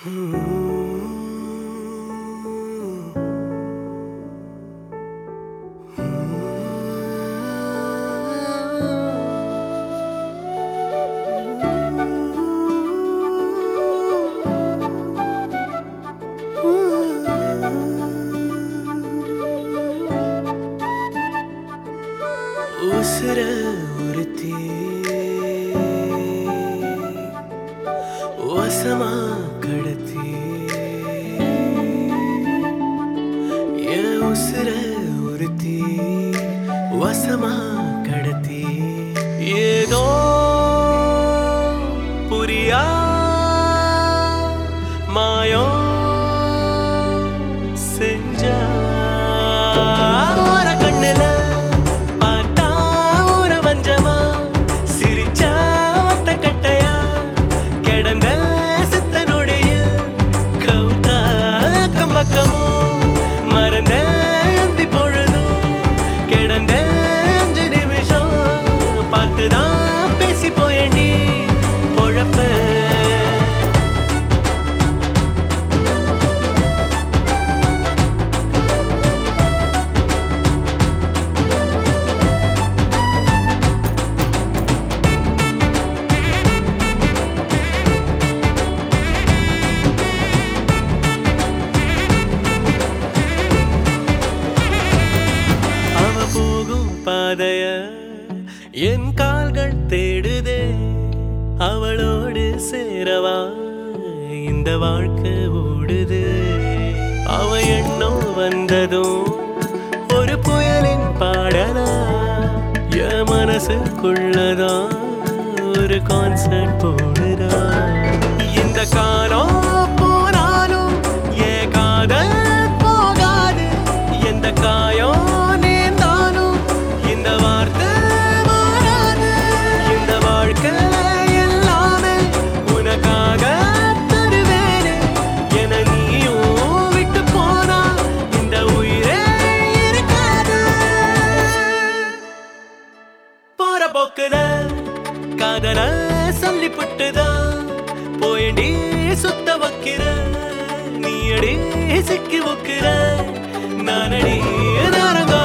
உசுர ஒருத்தி வசமா கடத்தி என் உசுர ஒருத்தி வசமா கடத்தி ஏதோ புரியா மாயம் செஞ்சா கண்ணுல பேசி போயண்டி பொழப்ப அவ போகும் பாதைய என் கால்கள் தேடுதே அவளோடு சேரவா இந்த வாழ்க்கை ஓடுது அவ எண்ணம் வந்ததும் ஒரு புயலின் பாடலா என் மனசுக்குள்ளதான் ஒரு கான்சர்ட் போடுதா இந்த காலம் போனாலும் என் காதல் போகாது எந்த காயம் போக்குல காதல சொல்லி புட்டுதான் போயண்டி சுத்த வைக்கிற நீ அடி சிக்கி வைக்கிற நானடி நாரங்கா